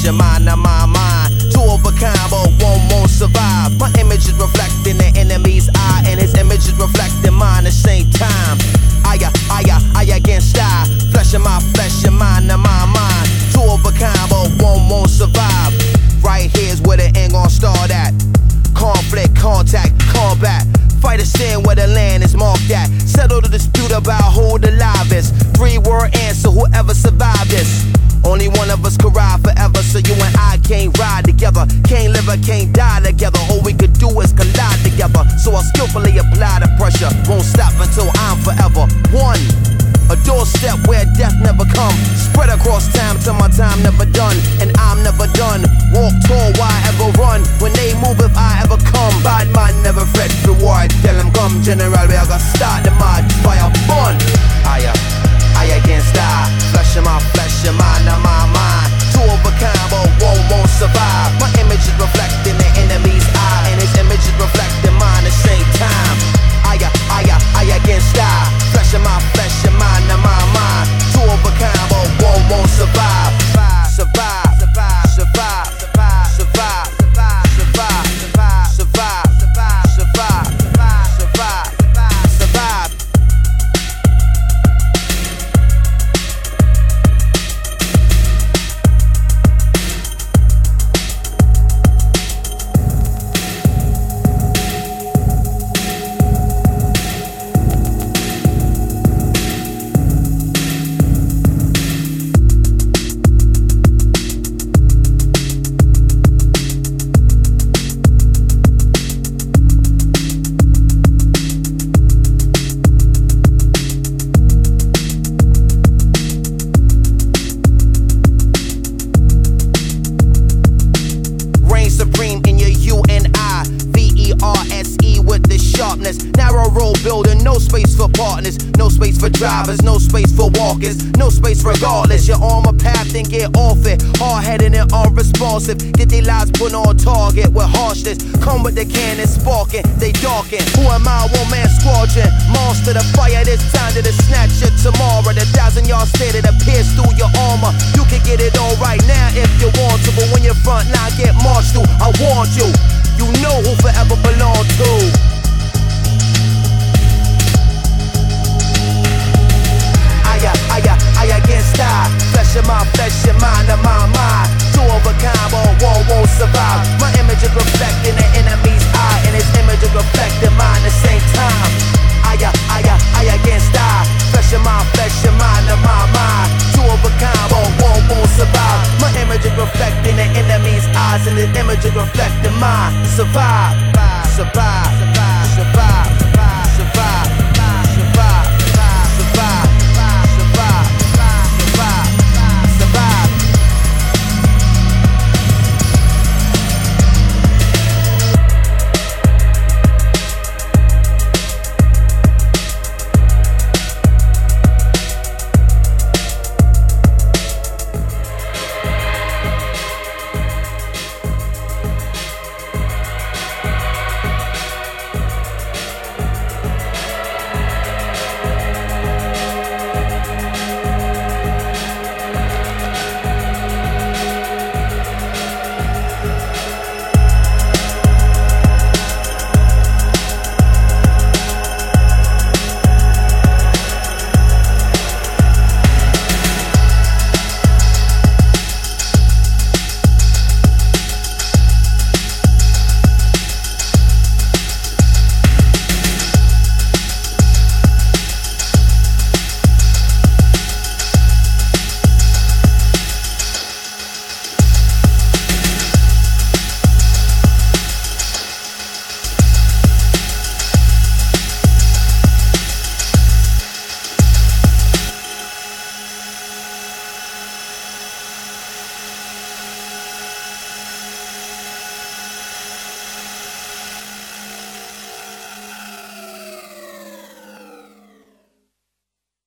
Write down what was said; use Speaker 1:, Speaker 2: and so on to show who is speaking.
Speaker 1: flesh, your mind and my mind. Two of a kind, but one won't survive. My image is reflecting the enemy's eye, and his image is reflecting mine at the same time. I against I. Flesh in my flesh, your mind and my mind. Two of a kind, but one won't survive. Right here's where the end gon' start at. Conflict, contact, combat. Fight a sin where the land is marked at. Settle the dispute about who the livest. 3-word answer, whoever survived this. Only one of us could ride forever, so you and I can't ride together. Can't live or can't die together. All we could do is collide together. So I'll skillfully apply the pressure. Won't stop until I'm forever one. A doorstep where death never come. Spread across time till my time never done. And I'm never done. Walk tall, why ever run? When they move, if I ever come. Bad man never fret reward. Tell them come, general, we are gonna start the mad fire fun. I against I. Flesh in my flesh, your mind and my mind. Two of a kind, but one won't survive. My image is reflecting the enemy's eye, and his image is reflecting mine at the same time. I against I. Flesh in my flesh, your mind and my mind. Two of a kind, but one won't survive. Survive, survive, survive, survive, survive, survive, survive, survive, survive, survive, survive. Supreme in your U and I, VERSE with the sharpness. Narrow road building, no space for partners, no space for drivers, no space for walkers, no space regardless. You're on my path and get off it. Hard-headed and unresponsive, get their lives put on target with harshness. Come with the cannon sparking, they darken. Who am I? One-man squadron, monster the fire. This time to the snatch it tomorrow. The 1,000-yard stay that appears through your armor. You can get it all right now if you want to, but when your front line get marched through, I warned you. You know who forever belong to. I against I. Flesh in my flesh, your mind and my mind. Two of a kind, but one won't survive. My image is reflecting the enemy's eye, and his image is reflecting mine at the same time. I against I. Flesh in my flesh, your mind and my mind. Two of a kind, but one won't survive. My image is reflecting the enemy's eyes, and his image is reflecting mine. Survive, survive.